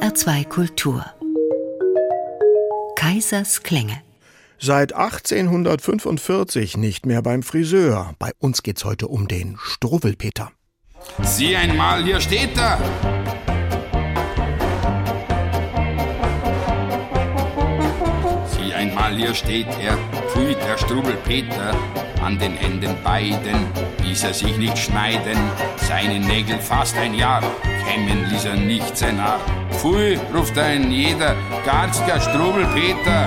HR2 Kultur. Kaisers Klänge. Seit 1845 nicht mehr beim Friseur. Bei uns geht's heute um den Struwwelpeter. Sieh einmal, hier steht er! Sieh einmal, hier steht er, pfui der Struwwelpeter, an den Händen beiden ließ er sich nicht schneiden, seine Nägel fast ein Jahr, kämmen ließ er nicht sein Haar. Pfui, ruft ein jeder, garstiger Struwwelpeter.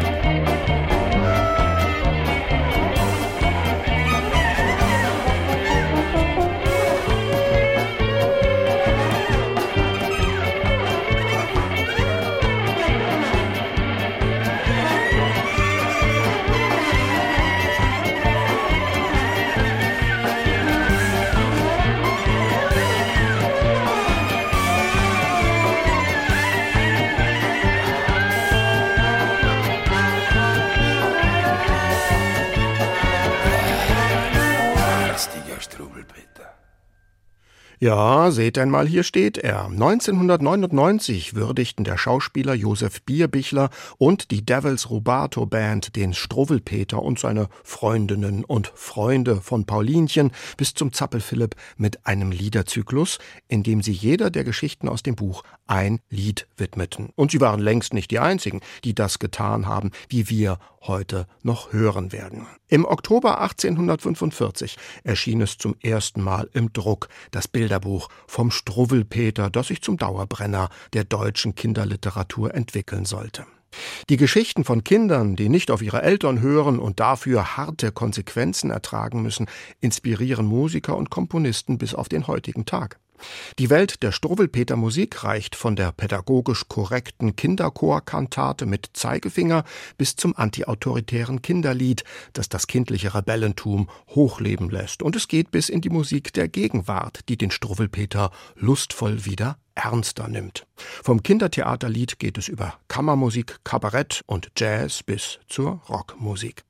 Ja, seht einmal, hier steht er. 1999 würdigten der Schauspieler Josef Bierbichler und die Devils Rubato Band den Struwwelpeter und seine Freundinnen und Freunde von Paulinchen bis zum Zappel-Philipp mit einem Liederzyklus, in dem sie jeder der Geschichten aus dem Buch ein Lied widmeten. Und sie waren längst nicht die einzigen, die das getan haben, wie wir heute noch hören werden. Im Oktober 1845 erschien es zum ersten Mal im Druck, das Bilderbuch vom Struwwelpeter, das sich zum Dauerbrenner der deutschen Kinderliteratur entwickeln sollte. Die Geschichten von Kindern, die nicht auf ihre Eltern hören und dafür harte Konsequenzen ertragen müssen, inspirieren Musiker und Komponisten bis auf den heutigen Tag. Die Welt der Struwwelpeter-Musik reicht von der pädagogisch korrekten Kinderchorkantate mit Zeigefinger bis zum antiautoritären Kinderlied, das das kindliche Rebellentum hochleben lässt. Und es geht bis in die Musik der Gegenwart, die den Struwwelpeter lustvoll wieder ernster nimmt. Vom Kindertheaterlied geht es über Kammermusik, Kabarett und Jazz bis zur Rockmusik.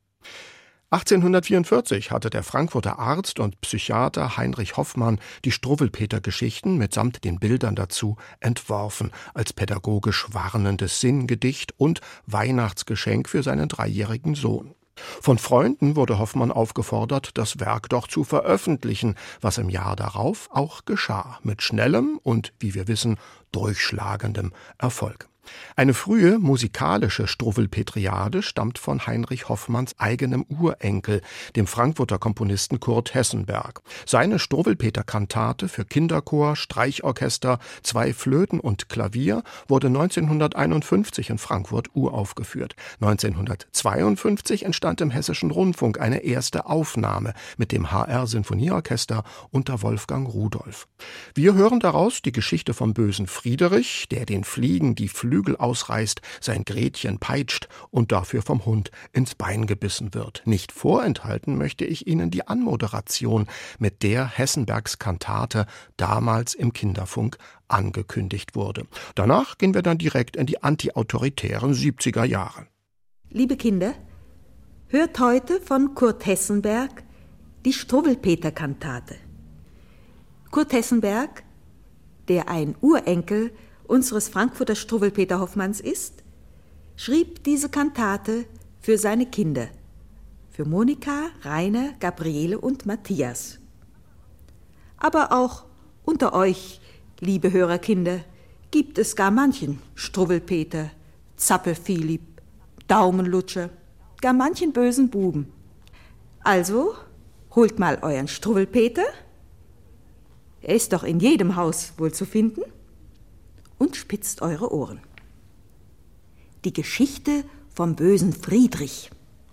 1844 hatte der Frankfurter Arzt und Psychiater Heinrich Hoffmann die Struwwelpeter-Geschichten mitsamt den Bildern dazu entworfen, als pädagogisch warnendes Sinngedicht und Weihnachtsgeschenk für seinen 3-jährigen Sohn. Von Freunden wurde Hoffmann aufgefordert, das Werk doch zu veröffentlichen, was im Jahr darauf auch geschah, mit schnellem und, wie wir wissen, durchschlagendem Erfolg. Eine frühe musikalische Struwwelpetriade stammt von Heinrich Hoffmanns eigenem Urenkel, dem Frankfurter Komponisten Kurt Hessenberg. Seine Struwwelpeter-Kantate für Kinderchor, Streichorchester, 2 Flöten und Klavier wurde 1951 in Frankfurt uraufgeführt. 1952 entstand im Hessischen Rundfunk eine erste Aufnahme mit dem HR-Sinfonieorchester unter Wolfgang Rudolph. Wir hören daraus die Geschichte vom bösen Friederich, der den Fliegen die Flügel ausreißt, sein Gretchen peitscht und dafür vom Hund ins Bein gebissen wird. Nicht vorenthalten möchte ich Ihnen die Anmoderation, mit der Hessenbergs Kantate damals im Kinderfunk angekündigt wurde. Danach gehen wir dann direkt in die antiautoritären 70er Jahre. Liebe Kinder, hört heute von Kurt Hessenberg die Struwwelpeter-Kantate. Kurt Hessenberg, der ein Urenkel unseres Frankfurter Struwwelpeter Hoffmanns ist, schrieb diese Kantate für seine Kinder, für Monika, Rainer, Gabriele und Matthias. Aber auch unter euch, liebe Hörerkinder, gibt es gar manchen Struwwelpeter, Zappel-Philipp, Daumenlutscher, gar manchen bösen Buben. Also holt mal euren Struwwelpeter, er ist doch in jedem Haus wohl zu finden, und spitzt eure Ohren. Die Geschichte vom bösen Friedrich.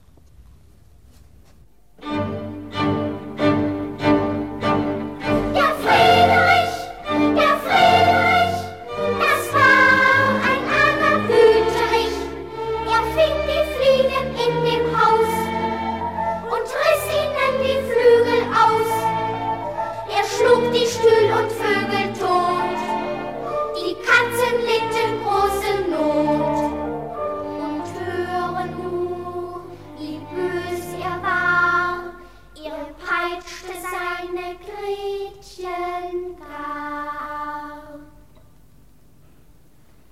Die Stühl und Vögel tot, die Katzen litten große Not. Und höre nur, wie bös er war, er peitschte seine Gretchen gar.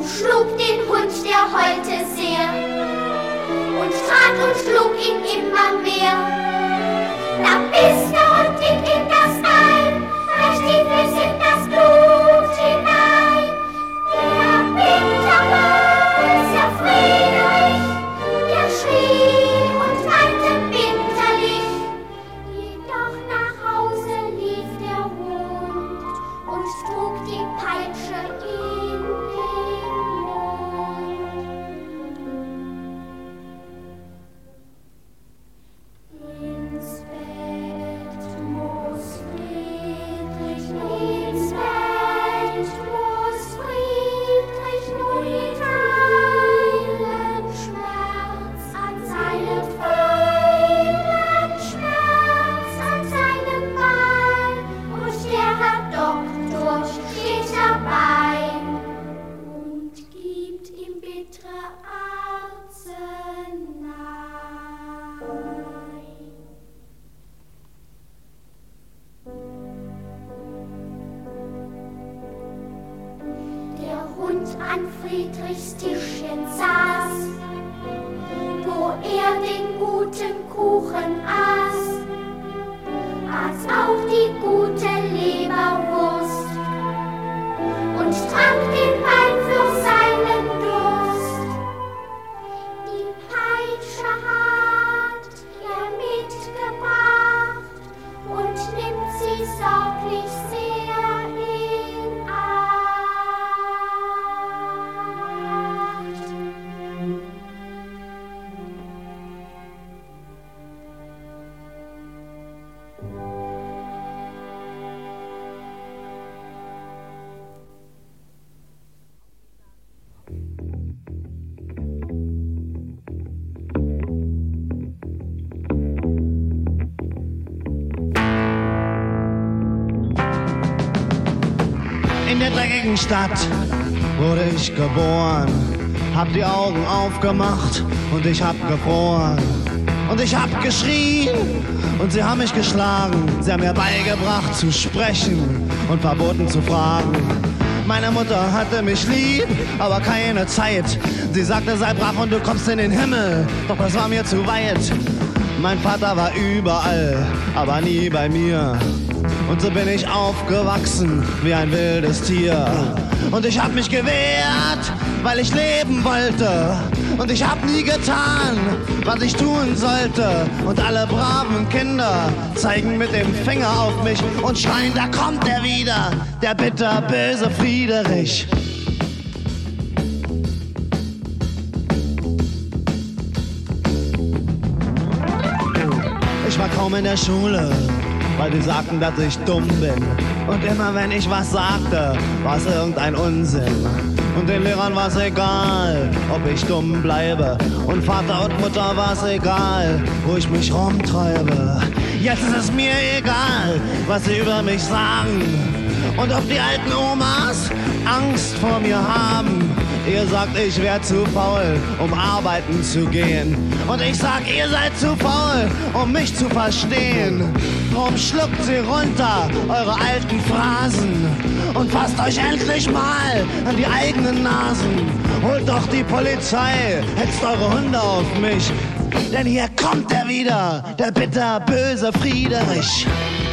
und schlug den Hund, der heulte sehr, und trat und schlug ihn immer mehr. Da biss der Hund ihn in das Bein, er stieg bis in das Blut hinein. Der bitterböse Friedrich, der schrie und weinte bitterlich. Jedoch nach Hause lief der Hund und trug die Peitsche in den Mund. Ins Bett muss Friedrich, ins Bett muss Friedrich nun teilen Schmerz an seinem feinen Schmerz an seinem Bein, und der Herr Doktor steht dabei und gibt ihm bittere Arznei. Der Hund an Friedrichs Tischchen saß, wo er den guten Kuchen aß auch die gute Leberwurst und trank den Wein für seinen Durst. Die Peitsche hat er mitgebracht und nimmt sie sorglich sehr in Acht. In der dreckigen Stadt wurde ich geboren, hab die Augen aufgemacht und ich hab gefroren. Und ich hab geschrien und sie haben mich geschlagen. Sie haben mir beigebracht zu sprechen und verboten zu fragen. Meine Mutter hatte mich lieb, aber keine Zeit. Sie sagte, sei brav und du kommst in den Himmel, doch das war mir zu weit. Mein Vater war überall, aber nie bei mir. Und so bin ich aufgewachsen wie ein wildes Tier. Und ich hab mich gewehrt, weil ich leben wollte. Und ich hab nie getan, was ich tun sollte. Und alle braven Kinder zeigen mit dem Finger auf mich und schreien, da kommt er wieder, der bitterböse Friedrich. Ich war kaum in der Schule, weil die sagten, dass ich dumm bin. Und immer wenn ich was sagte, war es irgendein Unsinn. Und den Lehrern war es egal, ob ich dumm bleibe. Und Vater und Mutter war es egal, wo ich mich rumtreibe. Jetzt ist es mir egal, was sie über mich sagen. Und ob die alten Omas Angst vor mir haben. Ihr sagt, ich wär zu faul, um arbeiten zu gehen. Und ich sag, ihr seid zu faul, um mich zu verstehen. Drum schluckt sie runter, eure alten Phrasen. Und fasst euch endlich mal an die eigenen Nasen. Holt doch die Polizei, hetzt eure Hunde auf mich. Denn hier kommt er wieder, der bitterböse Friedrich.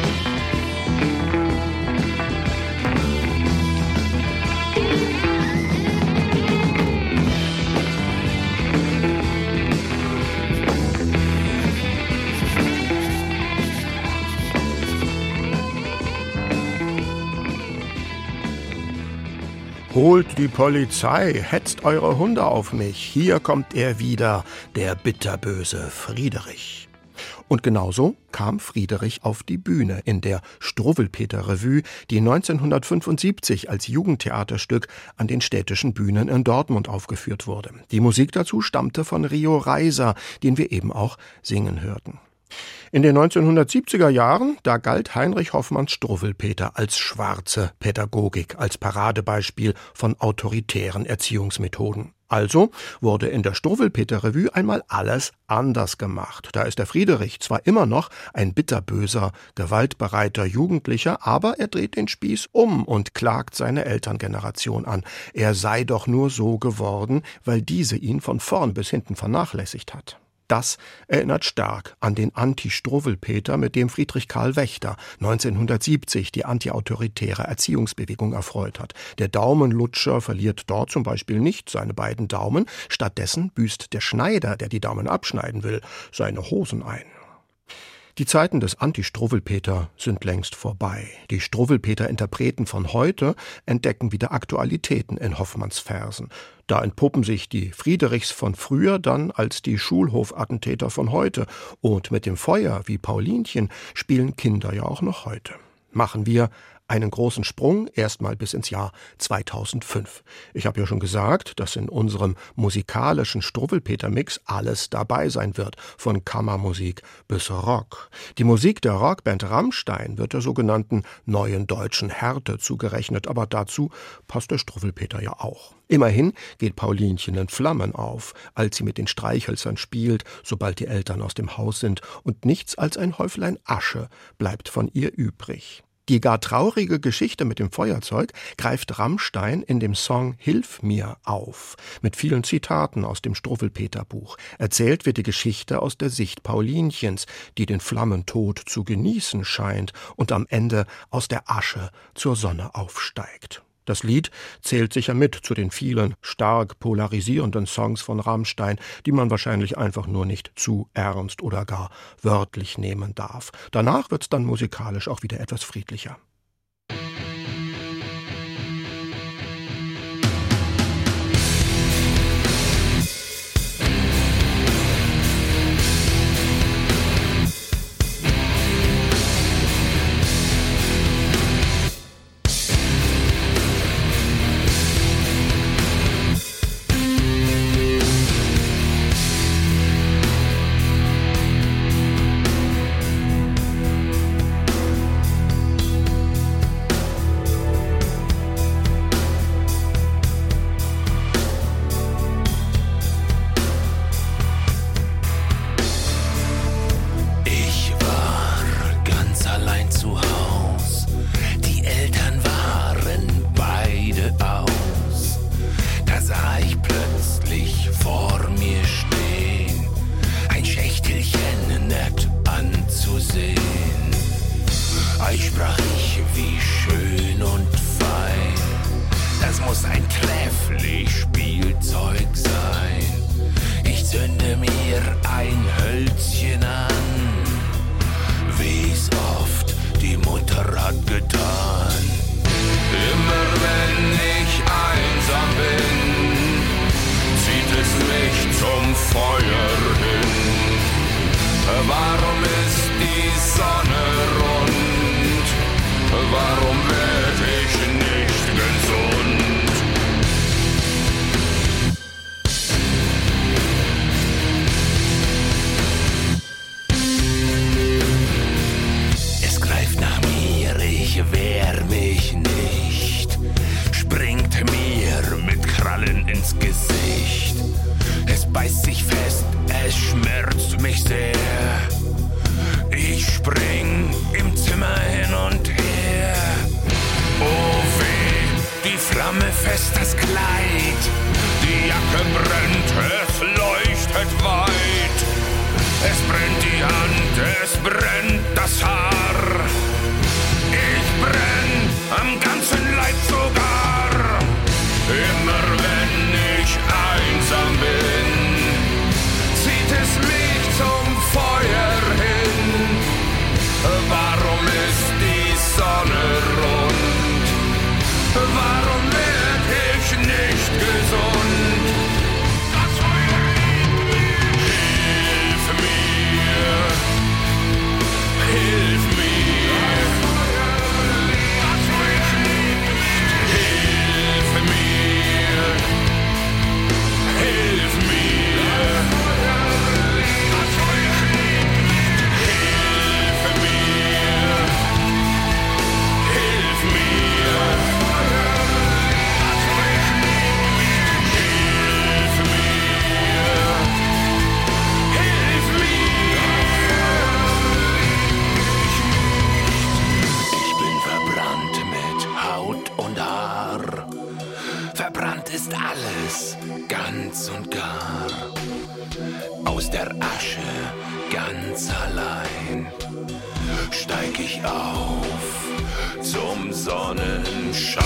Holt die Polizei, hetzt eure Hunde auf mich, hier kommt er wieder, der bitterböse Friedrich. Und genauso kam Friedrich auf die Bühne in der Struwwelpeter-Revue, die 1975 als Jugendtheaterstück an den städtischen Bühnen in Dortmund aufgeführt wurde. Die Musik dazu stammte von Rio Reiser, den wir eben auch singen hörten. In den 1970er Jahren, da galt Heinrich Hoffmanns Struwwelpeter als schwarze Pädagogik, als Paradebeispiel von autoritären Erziehungsmethoden. Also wurde in der Struwwelpeter-Revue einmal alles anders gemacht. Da ist der Friederich zwar immer noch ein bitterböser, gewaltbereiter Jugendlicher, aber er dreht den Spieß um und klagt seine Elterngeneration an. Er sei doch nur so geworden, weil diese ihn von vorn bis hinten vernachlässigt hat. Das erinnert stark an den Anti-Struwwelpeter, mit dem Friedrich Karl Wächter 1970 die antiautoritäre Erziehungsbewegung erfreut hat. Der Daumenlutscher verliert dort zum Beispiel nicht seine beiden Daumen, stattdessen büßt der Schneider, der die Daumen abschneiden will, seine Hosen ein. Die Zeiten des Anti-Struwwelpeter sind längst vorbei. Die Struwwelpeter-Interpreten von heute entdecken wieder Aktualitäten in Hoffmanns Versen. Da entpuppen sich die Friedrichs von früher dann als die Schulhofattentäter von heute. Und mit dem Feuer wie Paulinchen spielen Kinder ja auch noch heute. Machen wir einen großen Sprung, erstmal bis ins Jahr 2005. Ich habe ja schon gesagt, dass in unserem musikalischen Struwwelpeter-Mix alles dabei sein wird, von Kammermusik bis Rock. Die Musik der Rockband Rammstein wird der sogenannten Neuen Deutschen Härte zugerechnet, aber dazu passt der Struwwelpeter ja auch. Immerhin geht Paulinchen in Flammen auf, als sie mit den Streichhölzern spielt, sobald die Eltern aus dem Haus sind, und nichts als ein Häuflein Asche bleibt von ihr übrig. Die gar traurige Geschichte mit dem Feuerzeug greift Rammstein in dem Song »Hilf mir« auf, mit vielen Zitaten aus dem Struwwelpeter-Buch. Erzählt wird die Geschichte aus der Sicht Paulinchens, die den Flammentod zu genießen scheint und am Ende aus der Asche zur Sonne aufsteigt. Das Lied zählt sicher mit zu den vielen stark polarisierenden Songs von Rammstein, die man wahrscheinlich einfach nur nicht zu ernst oder gar wörtlich nehmen darf. Danach wird's dann musikalisch auch wieder etwas friedlicher. Hilf mir, Tod ist alles, ganz und gar. Aus der Asche, ganz allein, steig ich auf zum Sonnenschein.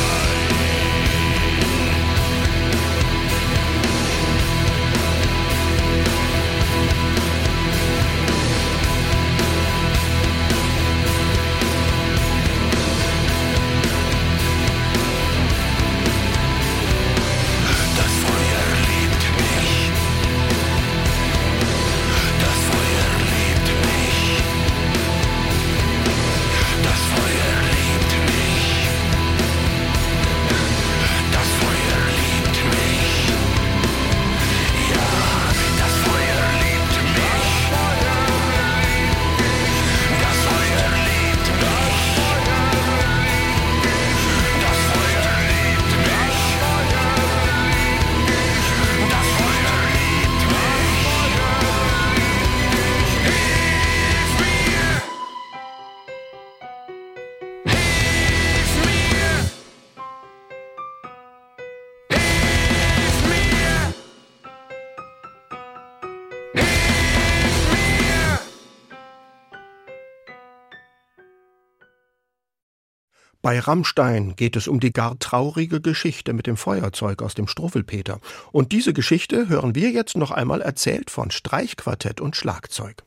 Bei Rammstein geht es um die gar traurige Geschichte mit dem Feuerzeug aus dem Struffelpeter. Und diese Geschichte hören wir jetzt noch einmal erzählt von Streichquartett und Schlagzeug.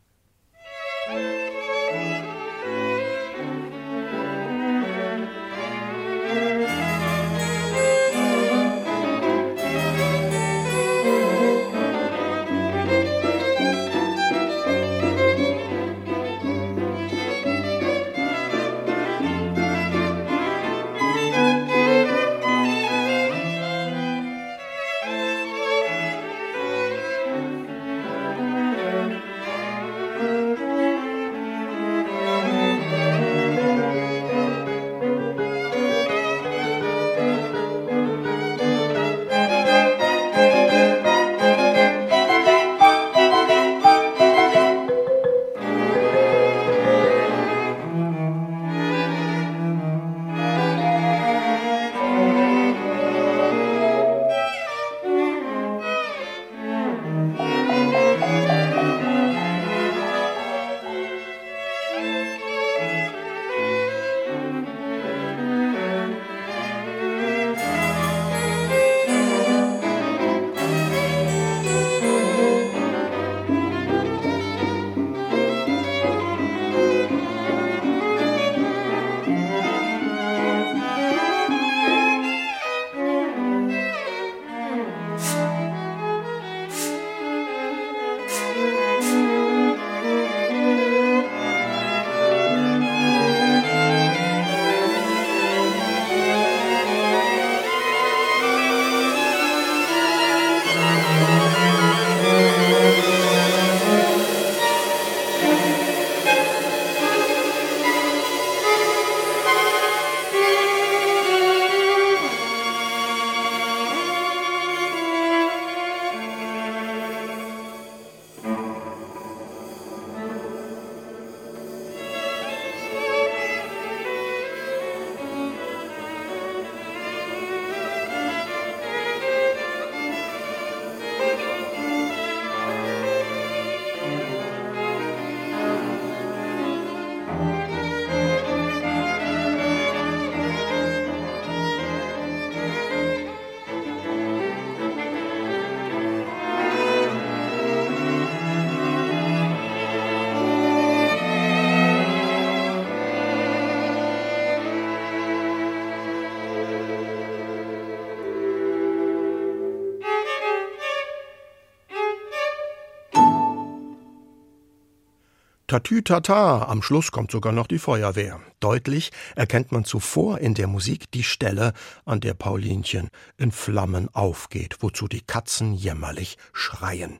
Tatütata, am Schluss kommt sogar noch die Feuerwehr. Deutlich erkennt man zuvor in der Musik die Stelle, an der Paulinchen in Flammen aufgeht, wozu die Katzen jämmerlich schreien.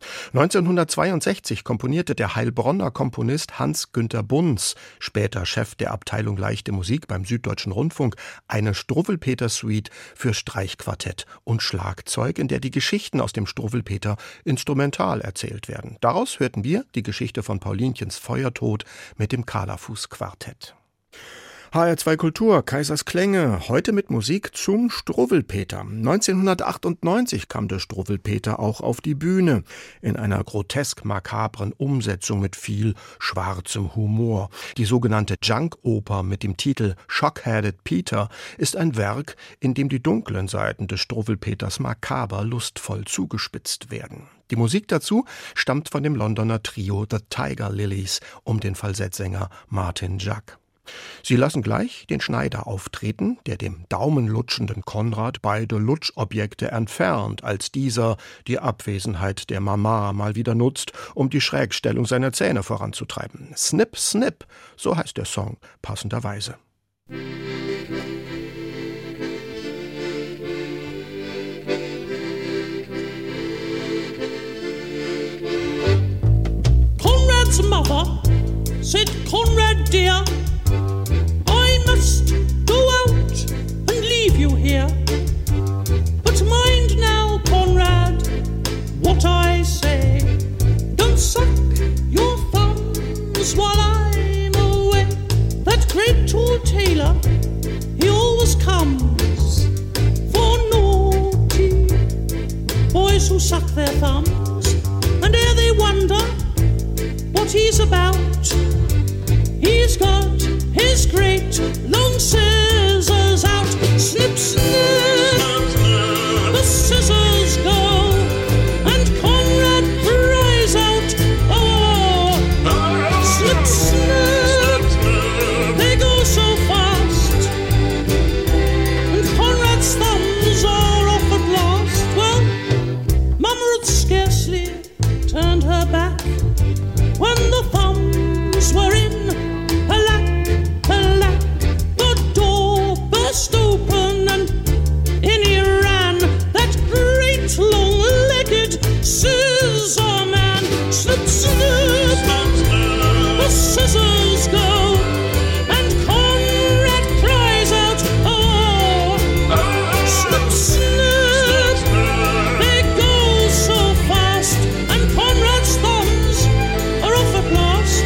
1962 komponierte der Heilbronner Komponist Hans-Günter Bunz, später Chef der Abteilung Leichte Musik beim Süddeutschen Rundfunk, eine Struwwelpeter-Suite für Streichquartett und Schlagzeug, in der die Geschichten aus dem Struwwelpeter instrumental erzählt werden. Daraus hörten wir die Geschichte von Paulinchens Feuertod mit dem Kaderfuß-Quartett. HR2 Kultur, Kaisers Klänge, heute mit Musik zum Struwwelpeter. 1998 kam der Struwwelpeter auch auf die Bühne, in einer grotesk-makabren Umsetzung mit viel schwarzem Humor. Die sogenannte Junk-Oper mit dem Titel Shock-Headed Peter ist ein Werk, in dem die dunklen Seiten des Struwwelpeters makaber lustvoll zugespitzt werden. Die Musik dazu stammt von dem Londoner Trio The Tiger Lilies um den Falsettsänger Martin Jack. Sie lassen gleich den Schneider auftreten, der dem daumenlutschenden Konrad beide Lutschobjekte entfernt, als dieser die Abwesenheit der Mama mal wieder nutzt, um die Schrägstellung seiner Zähne voranzutreiben. Snip, Snip, so heißt der Song passenderweise. Conrad's mother said, Conrad dear, I must go out and leave you here. But mind now, Conrad, what I say. Don't suck your thumbs while I'm away. That great tall tailor, he always comes for naughty boys who suck their thumbs. And ere they wonder what he's about, he's got his great long scissors out. Snip, snip, the scissors go, and Conrad cries out, oh, snip, snip, they go so fast, and Conrad's thumbs are off at last. Well, Mama had scarcely turned her back when the thumbs were in. Alack, alack, the door burst open and in he ran, that great long-legged scissor man. Snip, snip, the scissors go, and Conrad cries out, oh, snip, snip, they go so fast, and Conrad's thumbs are off at last.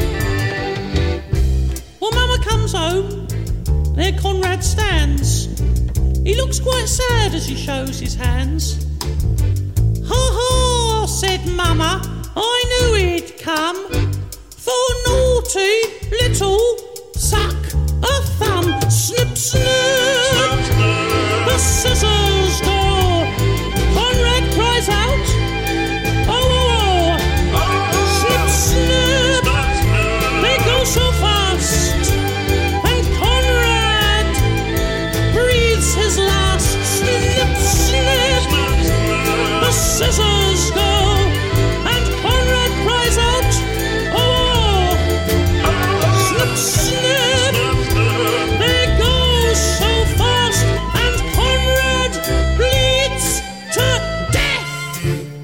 Well, Mama comes home, there Conrad stands. He looks quite sad as he shows his hands. Ha ha, said Mama, I knew he'd come. For naughty little suck a thumb. Snip, snip, the scissors go. Conrad cries out, oh, snip, snip, they go so fast, and Conrad breathes his last. Snip, snip, the scissors go, and Conrad cries out, oh, snip, snip, they go so fast, and Conrad bleeds to death.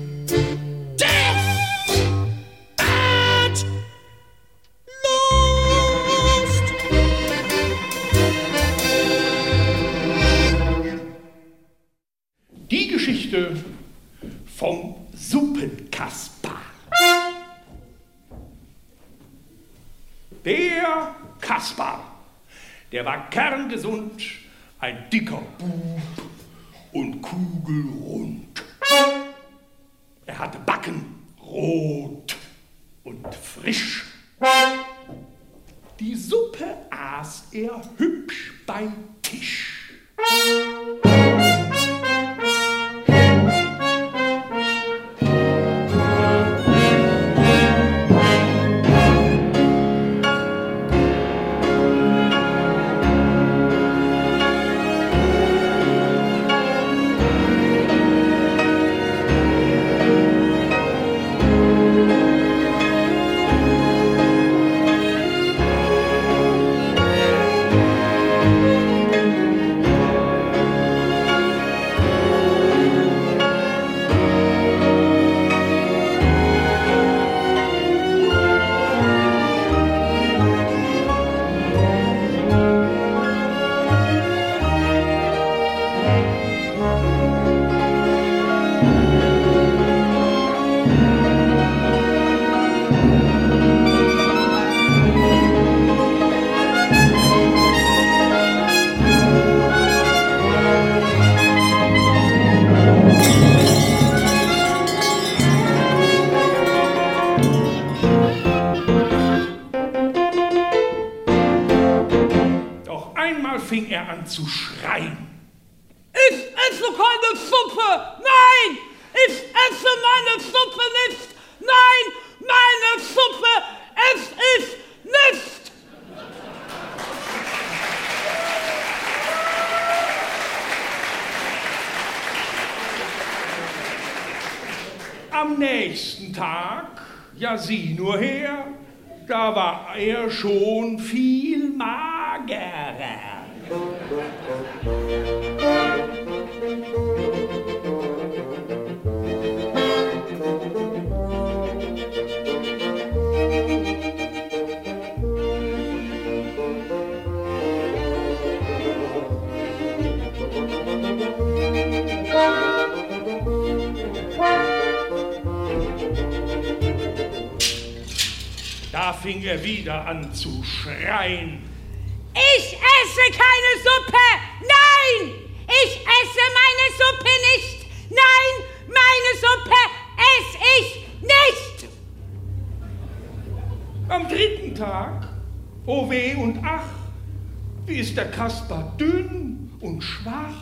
Death at last. Die Geschichte vom Suppenkasper. Der Kaspar, der war kerngesund, ein dicker Bub und kugelrund. Er hatte Backen rot und frisch. Die Suppe aß er hübsch bei Tisch. er an zu schreien. Ich esse keine Suppe! Nein! Ich esse meine Suppe nicht! Nein! Meine Suppe esse ich nicht! Am nächsten Tag, ja sieh nur her, da war er schon viel magerer. Da fing er wieder an zu schreien. Ich esse keine Suppe! Nein! Ich esse meine Suppe nicht! Nein! Meine Suppe esse ich nicht! Am dritten Tag, oh weh und ach, wie ist der Kasper dünn und schwach.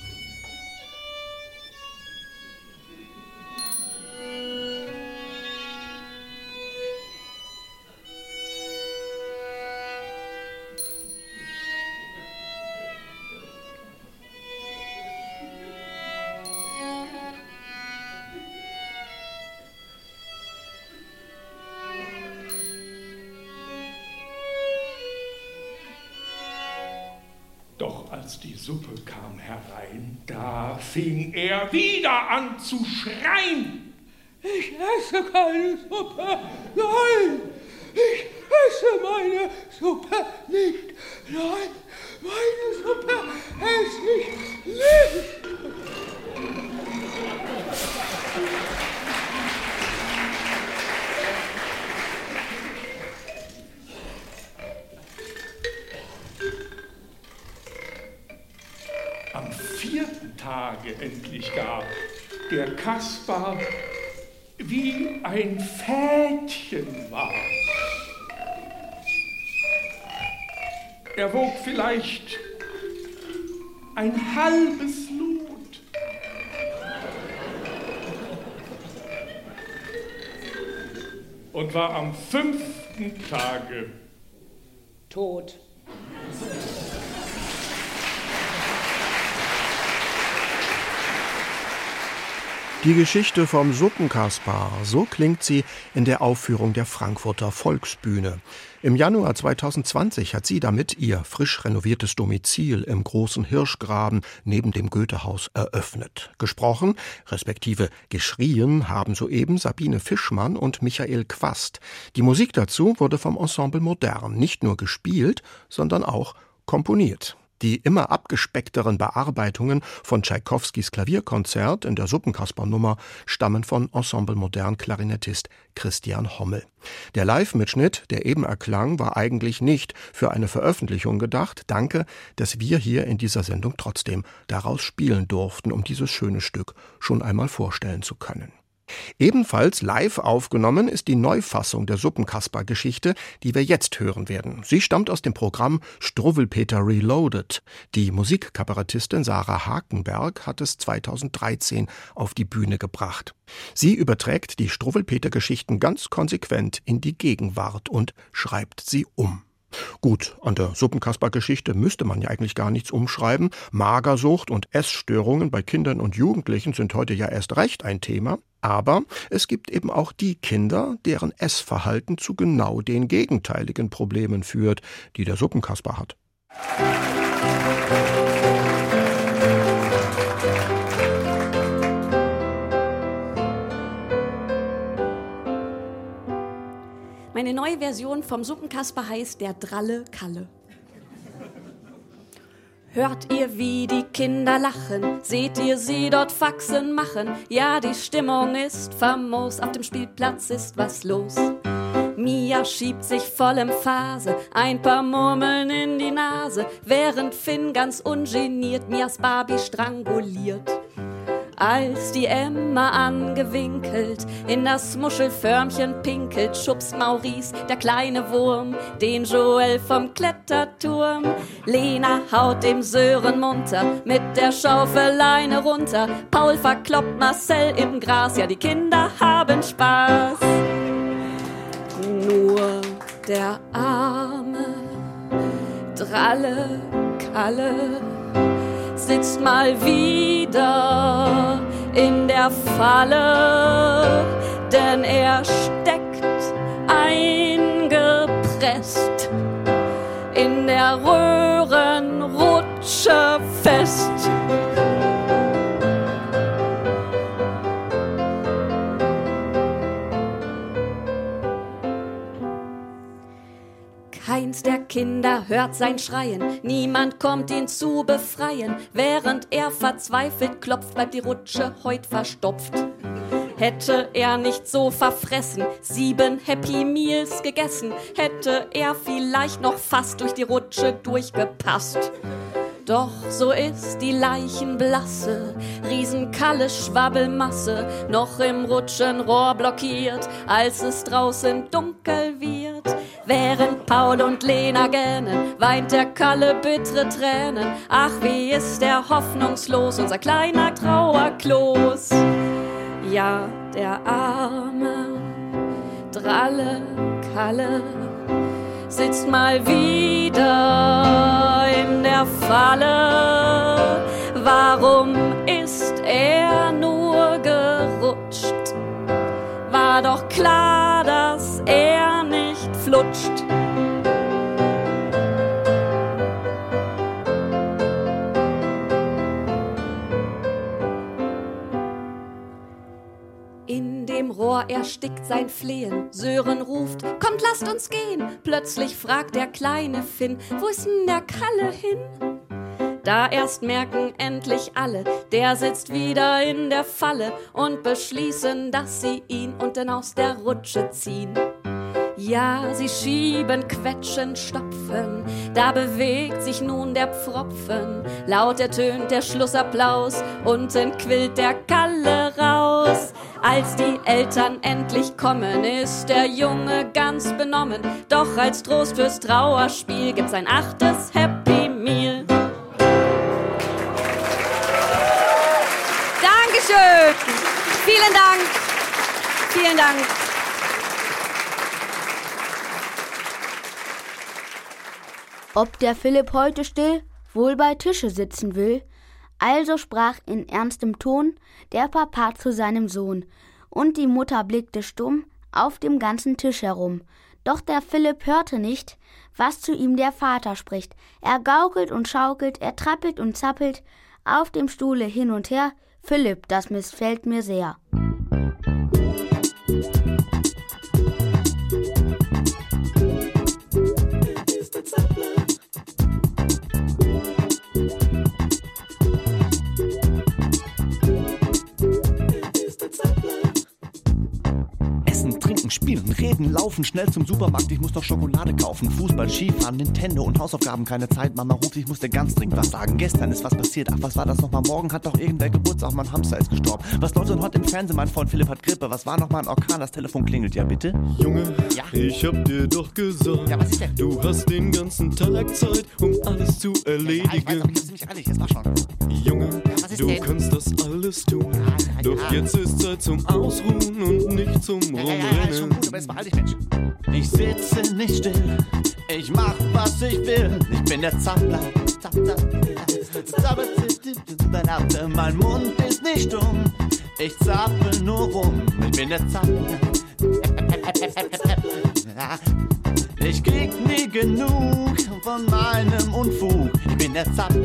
Doch als die Suppe kam herein, da fing er wieder an zu schreien. Ich esse keine Suppe! Nein! Ich esse meine Suppe nicht! Nein! Meine Suppe esse ich nicht! Am vierten Tage endlich gar der Kasper wie ein Fädchen war. Er wog vielleicht ein halbes Lot. Und war am 5. Tage tot. Die Geschichte vom Suppenkasper, so klingt sie in der Aufführung der Frankfurter Volksbühne. Im Januar 2020 hat sie damit ihr frisch renoviertes Domizil im Großen Hirschgraben neben dem Goethehaus eröffnet. Gesprochen, respektive geschrien, haben soeben Sabine Fischmann und Michael Quast. Die Musik dazu wurde vom Ensemble Modern nicht nur gespielt, sondern auch komponiert. Die immer abgespeckteren Bearbeitungen von Tschaikowskis Klavierkonzert in der Suppenkasper-Nummer stammen von Ensemble Modern Klarinettist Christian Hommel. Der Live-Mitschnitt, der eben erklang, war eigentlich nicht für eine Veröffentlichung gedacht. Danke, dass wir hier in dieser Sendung trotzdem daraus spielen durften, um dieses schöne Stück schon einmal vorstellen zu können. Ebenfalls live aufgenommen ist die Neufassung der Suppenkasper-Geschichte, die wir jetzt hören werden. Sie stammt aus dem Programm Struwwelpeter Reloaded. Die Musikkabarettistin Sarah Hakenberg hat es 2013 auf die Bühne gebracht. Sie überträgt die Struwwelpeter-Geschichten ganz konsequent in die Gegenwart und schreibt sie um. Gut, an der Suppenkasper-Geschichte müsste man ja eigentlich gar nichts umschreiben. Magersucht und Essstörungen bei Kindern und Jugendlichen sind heute ja erst recht ein Thema. Aber es gibt eben auch die Kinder, deren Essverhalten zu genau den gegenteiligen Problemen führt, die der Suppenkasper hat. Meine neue Version vom Suppenkasper heißt der Dralle Kalle. Hört ihr, wie die Kinder lachen? Seht ihr sie dort Faxen machen? Ja, die Stimmung ist famos, auf dem Spielplatz ist was los. Mia schiebt sich voll im Phase, ein paar Murmeln in die Nase, während Finn ganz ungeniert Mias Barbie stranguliert. Als die Emma angewinkelt in das Muschelförmchen pinkelt, schubst Maurice, der kleine Wurm, den Joel vom Kletterturm. Lena haut dem Sören munter mit der Schaufeleine runter. Paul verkloppt Marcel im Gras, ja, die Kinder haben Spaß. Nur der arme Dralle Kalle sitzt mal wieder in der Falle, denn er steckt eingepresst in der Röhrenrutsche fest. Keins der Kinder hört sein Schreien, niemand kommt ihn zu befreien. Während er verzweifelt klopft, bleibt die Rutsche heut verstopft. Hätte er nicht so verfressen, 7 Happy Meals gegessen, hätte er vielleicht noch fast durch die Rutsche durchgepasst. Doch so ist die Leichenblasse, Riesenkalle Schwabbelmasse, noch im Rutschenrohr blockiert, als es draußen dunkel wird. Während Paul und Lena gähnen, weint der Kalle bittere Tränen. Ach, wie ist er hoffnungslos, unser kleiner Trauerkloß. Ja, der arme Dralle Kalle sitzt mal wieder in der Falle. Warum ist er nur gerutscht? War doch klar, dass er nicht flutscht. In dem Rohr erstickt sein Flehen. Sören ruft, kommt, lasst uns gehen. Plötzlich fragt der kleine Finn, wo ist denn der Kalle hin? Da erst merken endlich alle, der sitzt wieder in der Falle und beschließen, dass sie ihn unten aus der Rutsche ziehen. Ja, sie schieben, quetschen, stopfen, da bewegt sich nun der Pfropfen. Laut ertönt der Schlussapplaus, unten quillt der Kalle raus. Als die Eltern endlich kommen, ist der Junge ganz benommen. Doch als Trost fürs Trauerspiel gibt's ein 8. Happy Meal. Dankeschön! Vielen Dank! Vielen Dank! Ob der Philipp heute still wohl bei Tische sitzen will, also sprach in ernstem Ton der Papa zu seinem Sohn, und die Mutter blickte stumm auf dem ganzen Tisch herum. Doch der Philipp hörte nicht, was zu ihm der Vater spricht. Er gaukelt und schaukelt, er trappelt und zappelt auf dem Stuhle hin und her. Philipp, das missfällt mir sehr. Spielen, reden, laufen, schnell zum Supermarkt, ich muss noch Schokolade kaufen, Fußball, Skifahren, Nintendo und Hausaufgaben, keine Zeit, Mama ruft, ich muss dir ganz dringend was sagen, gestern ist was passiert, ach, was war das nochmal, morgen hat doch irgendwer Geburtstag, mein Hamster ist gestorben, was läuft denn heute im Fernsehen, mein Freund Philipp hat Grippe, was war nochmal ein Orkan, das Telefon klingelt, ja bitte? Junge, ja? Ich hab dir doch gesagt, ja, was ist denn? Du hast den ganzen Tag Zeit, um alles zu erledigen. Ja, ich weiß, aber ich hab's ziemlich eilig, das war schon. Junge, ja, du denn? Kannst das alles tun, ja, doch jetzt ist Zeit zum Ausruhen und nicht zum Rumrennen. Ja, schon gut, aber jetzt beeil dich, Mensch. Ich sitze nicht still, ich mach, was ich will. Ich bin der Zappler, mein Mund ist nicht dumm, ich zappel nur rum. Ich bin der Zappler, ich krieg nie genug von meinem Unfug. Ich bin der Zappler,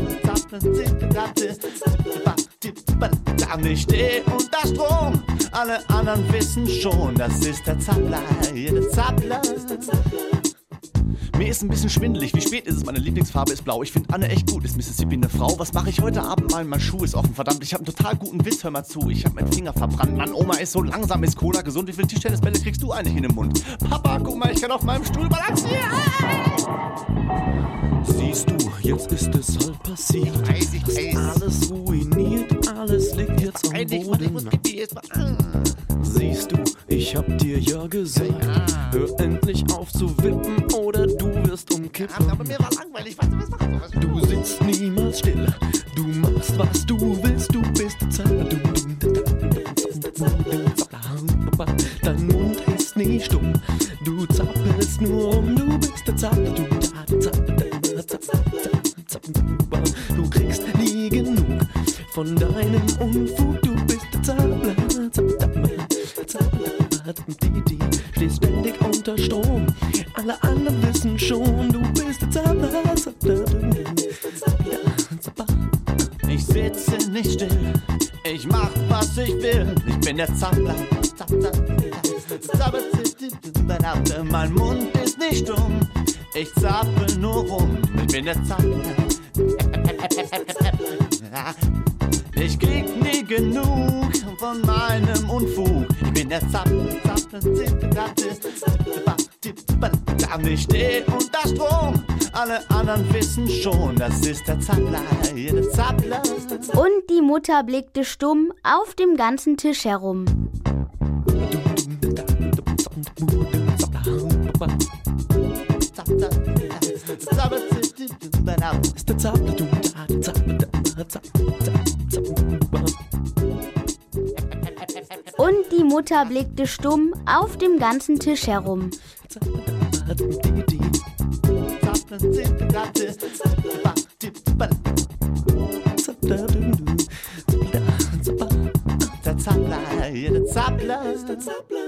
ich steh unter Strom. Alle anderen wissen schon, das ist der Zappler, der Zappler. Mir ist ein bisschen schwindelig, wie spät ist es? Meine Lieblingsfarbe ist blau. Ich finde Anne echt gut, ist Mississippi eine Frau? Was mache ich heute Abend mal? Mein Schuh ist offen, verdammt, ich habe einen total guten Witz, hör mal zu. Ich habe meinen Finger verbrannt, Mann, Oma ist so langsam, ist Cola gesund. Wie viele Tischtennisbälle kriegst du eigentlich in den Mund? Papa, guck mal, ich kann auf meinem Stuhl balancieren. Siehst du, jetzt ist es halt passiert. Hast alles ruiniert, alles liegt jetzt am Boden. Siehst du, ich hab dir ja gesagt, hör endlich auf zu wippen oder du wirst umkippen. Aber mir war langweilig, was machen wir? Du sitzt niemals still, du machst was du willst, du bist Zappler. Dein Mund ist nie stumm, du zappelst nur rum, du bist der Zappler. Du kriegst nie genug von deinem Unfug, du bist der Zappler. Stehst ständig unter Strom, alle anderen wissen schon, du bist der Zappler. Ich sitze nicht still, ich mach was ich will, ich bin der Zappler. Mein Mund ist nicht stumm, ich zappel nur rum, ich bin der Zappler. Ich krieg nie genug von meinem Unfug, ich bin der Zappler. Ich steh unter Strom, alle anderen wissen schon, das ist der Zappler, der Zappler. Und die Mutter blickte stumm auf dem ganzen Tisch herum. Und die Mutter blickte stumm auf dem ganzen Tisch herum. Der Zappler, der Zappler, der Zappler.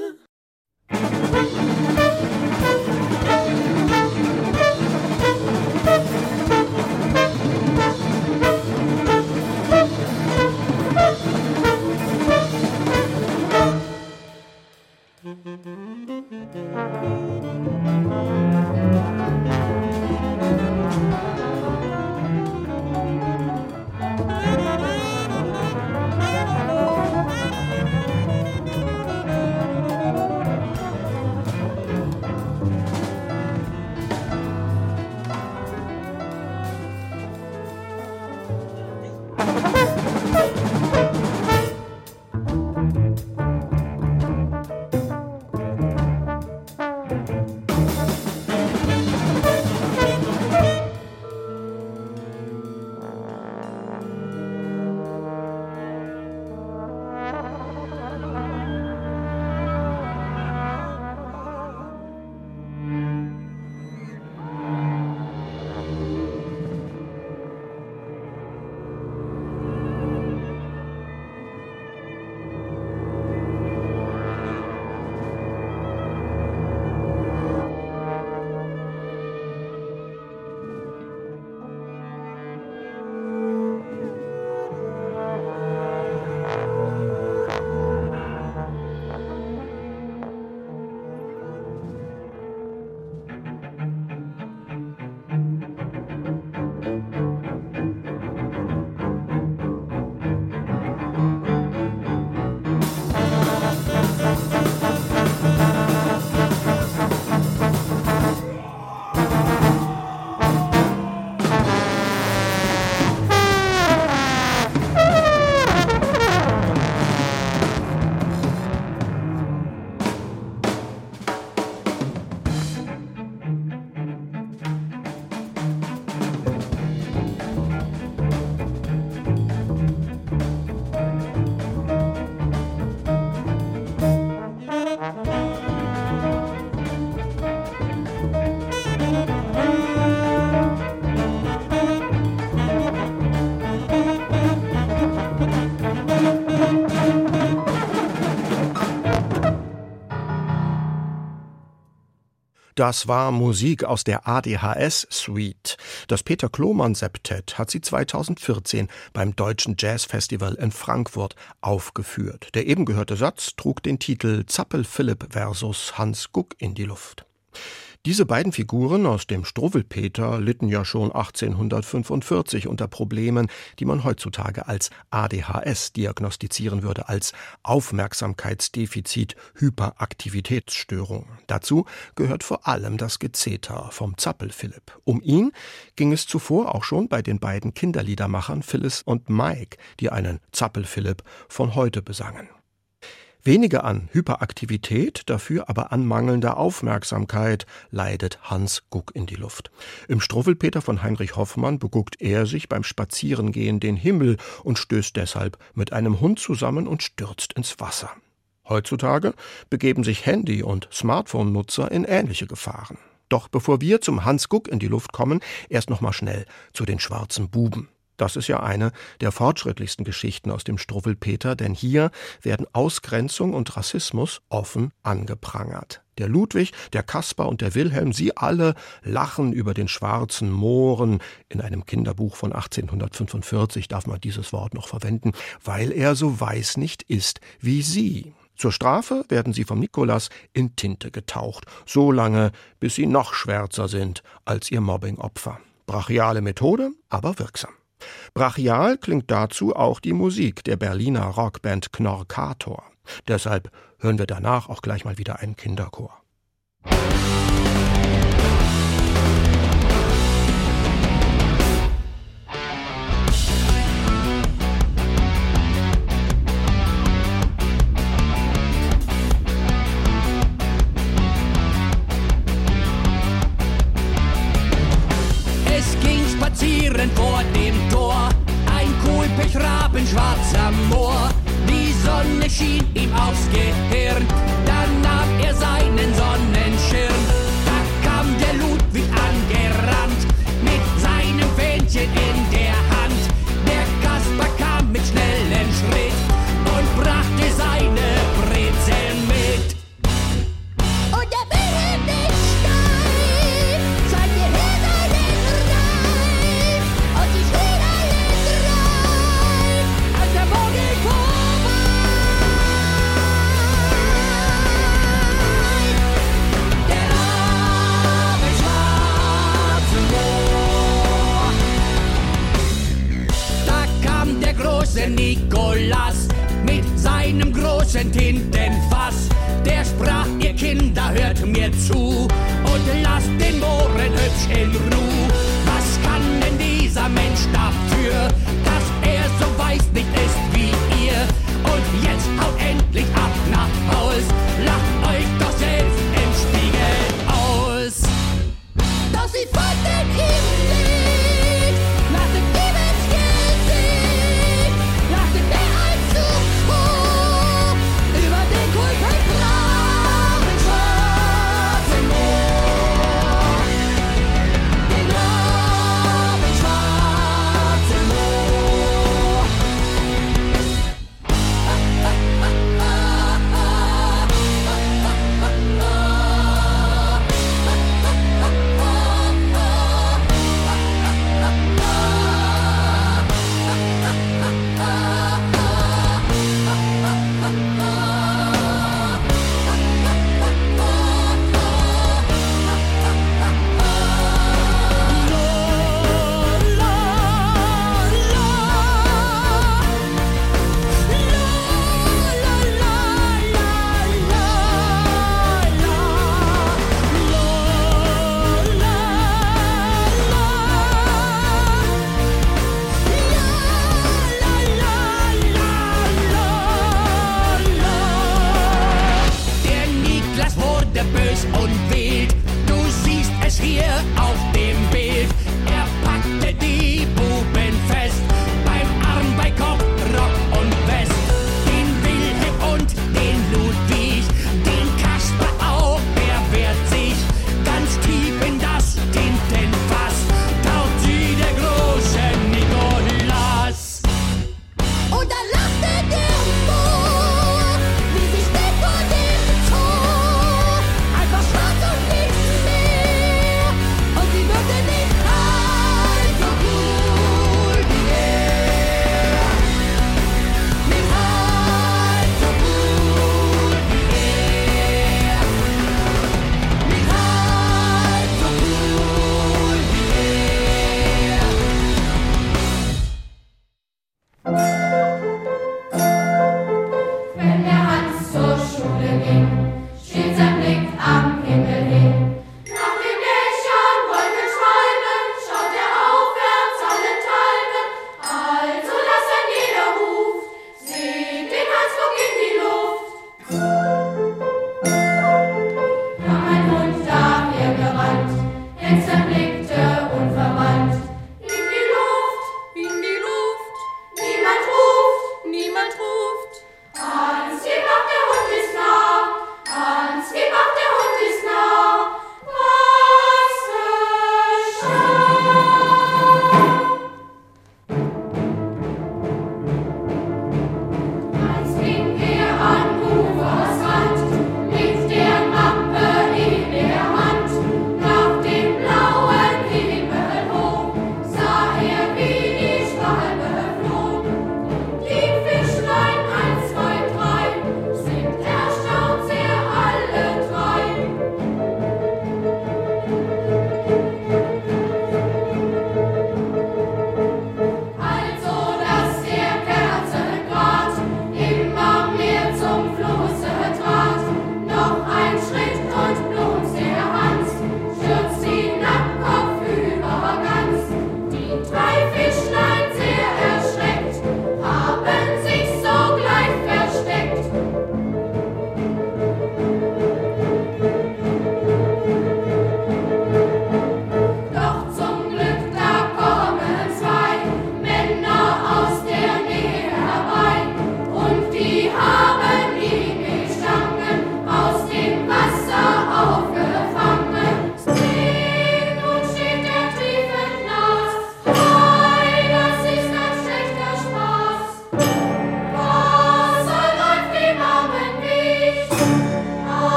Das war Musik aus der ADHS-Suite. Das Peter Klomann-Septett hat sie 2014 beim Deutschen Jazzfestival in Frankfurt aufgeführt. Der eben gehörte Satz trug den Titel Zappel Philipp versus Hans Guck in die Luft. Diese beiden Figuren aus dem Struwwelpeter litten ja schon 1845 unter Problemen, die man heutzutage als ADHS diagnostizieren würde, als Aufmerksamkeitsdefizit-Hyperaktivitätsstörung. Dazu gehört vor allem das Gezeter vom Zappel-Philipp. Um ihn ging es zuvor auch schon bei den beiden Kinderliedermachern Phyllis und Mike, die einen Zappel-Philipp von heute besangen. Weniger an Hyperaktivität, dafür aber an mangelnder Aufmerksamkeit leidet Hans Guck in die Luft. Im Struwwelpeter von Heinrich Hoffmann beguckt er sich beim Spazierengehen den Himmel und stößt deshalb mit einem Hund zusammen und stürzt ins Wasser. Heutzutage begeben sich Handy- und Smartphone-Nutzer in ähnliche Gefahren. Doch bevor wir zum Hans Guck in die Luft kommen, erst noch mal schnell zu den schwarzen Buben. Das ist ja eine der fortschrittlichsten Geschichten aus dem Struwwelpeter, denn hier werden Ausgrenzung und Rassismus offen angeprangert. Der Ludwig, der Kaspar und der Wilhelm, sie alle lachen über den schwarzen Mohren. In einem Kinderbuch von 1845 darf man dieses Wort noch verwenden, weil er so weiß nicht ist wie sie. Zur Strafe werden sie vom Nikolaus in Tinte getaucht, so lange, bis sie noch schwärzer sind als ihr Mobbingopfer. Brachiale Methode, aber wirksam. Brachial klingt dazu auch die Musik der Berliner Rockband Knorkator. Deshalb hören wir danach auch gleich mal wieder einen Kinderchor. Spazieren vor dem Tor, ein Kohlpechraben schwarzer Moor. Die Sonne schien ihm aufs Gehirn, dann nahm er seinen Sonnenschirm. Da kam der Ludwig angerannt, mit seinem Fähnchen in der Hand. Der Kaspar kam mit schnellem Schritt und brachte seine Brezeln mit. Und der Wilhelm mit Stein, zeigt ihr her seinen Reim. Und die stehen alle drei an der Vogel vorbei. Der arme schwarze Moor. Da kam der große Nikolaus mit seinem großen Tintenfass. Der sprach, ihr Kinder, hört mir zu und lasst den Mohren hübsch in Ruh. Was kann denn dieser Mensch dafür, dass er so weiß nicht ist wie ihr? Und jetzt haut endlich ab nach Haus, lacht euch doch selbst im Spiegel aus. Doch sie fanden ihm nicht, lachten ihm ins Gesicht, lachten mehr als zu hoch über den Kohlpechraben schwarzen Moor. Den Raben schwarzen Moor.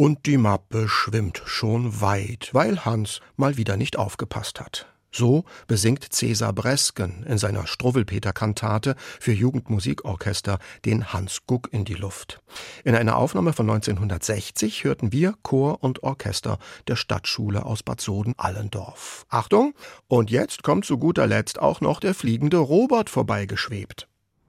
Und die Mappe schwimmt schon weit, weil Hans mal wieder nicht aufgepasst hat. So besingt Cäsar Bresgen in seiner Struwwelpeter-Kantate für Jugendmusikorchester den Hans Guck in die Luft. In einer Aufnahme von 1960 hörten wir Chor und Orchester der Stadtschule aus Bad Soden-Allendorf. Achtung! Und jetzt kommt zu guter Letzt auch noch der fliegende Robert vorbeigeschwebt.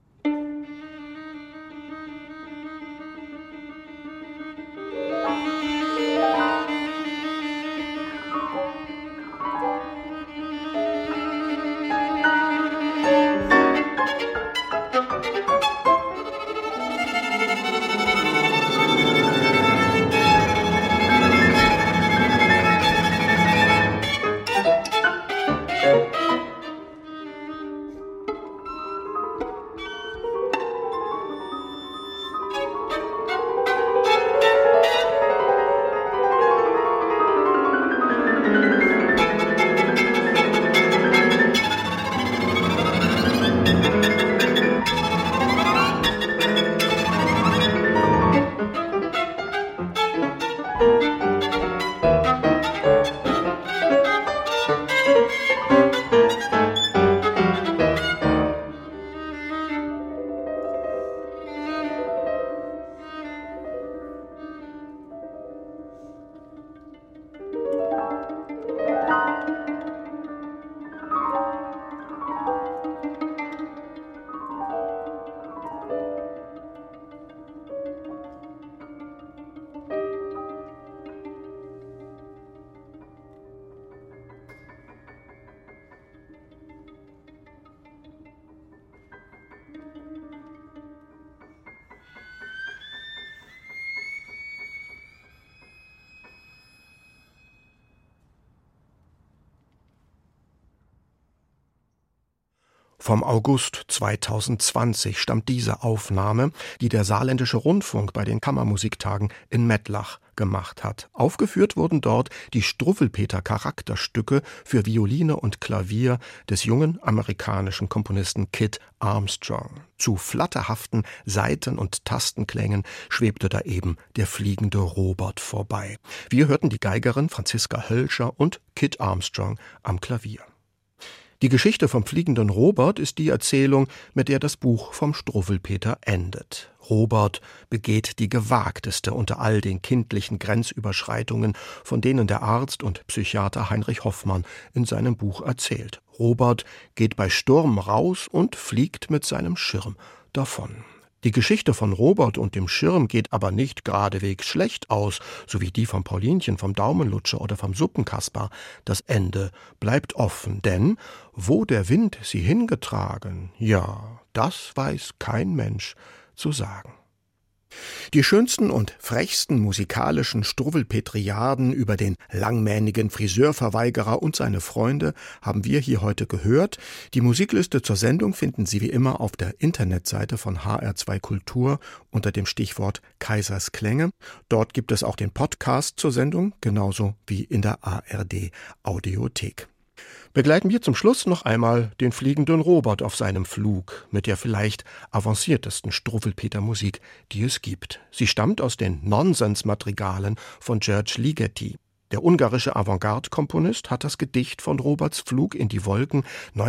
Vom August 2020 stammt diese Aufnahme, die der Saarländische Rundfunk bei den Kammermusiktagen in Mettlach gemacht hat. Aufgeführt wurden dort die Struwwelpeter-Charakterstücke für Violine und Klavier des jungen amerikanischen Komponisten Kit Armstrong. Zu flatterhaften Saiten- und Tastenklängen schwebte da eben der fliegende Robert vorbei. Wir hörten die Geigerin Franziska Hölscher und Kit Armstrong am Klavier. Die Geschichte vom fliegenden Robert ist die Erzählung, mit der das Buch vom Struwwelpeter endet. Robert begeht die gewagteste unter all den kindlichen Grenzüberschreitungen, von denen der Arzt und Psychiater Heinrich Hoffmann in seinem Buch erzählt. Robert geht bei Sturm raus und fliegt mit seinem Schirm davon. Die Geschichte von Robert und dem Schirm geht aber nicht geradewegs schlecht aus, so wie die von Paulinchen, vom Daumenlutscher oder vom Suppenkasper. Das Ende bleibt offen, denn wo der Wind sie hingetragen, ja, das weiß kein Mensch zu sagen. Die schönsten und frechsten musikalischen Struwwelpetriaden über den langmähnigen Friseurverweigerer und seine Freunde haben wir hier heute gehört. Die Musikliste zur Sendung finden Sie wie immer auf der Internetseite von HR2 Kultur unter dem Stichwort Kaisers Klänge. Dort gibt es auch den Podcast zur Sendung, genauso wie in der ARD Audiothek. Begleiten wir zum Schluss noch einmal den fliegenden Robert auf seinem Flug mit der vielleicht avanciertesten Struwwelpeter-Musik, die es gibt. Sie stammt aus den Nonsens-Madrigalen von György Ligeti. Der ungarische Avantgarde-Komponist hat das Gedicht von Roberts Flug in die Wolken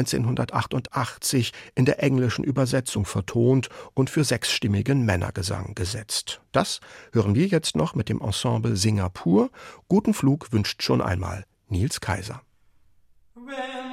1988 in der englischen Übersetzung vertont und für sechsstimmigen Männergesang gesetzt. Das hören wir jetzt noch mit dem Ensemble Singapur. Guten Flug wünscht schon einmal Niels Kaiser. Well,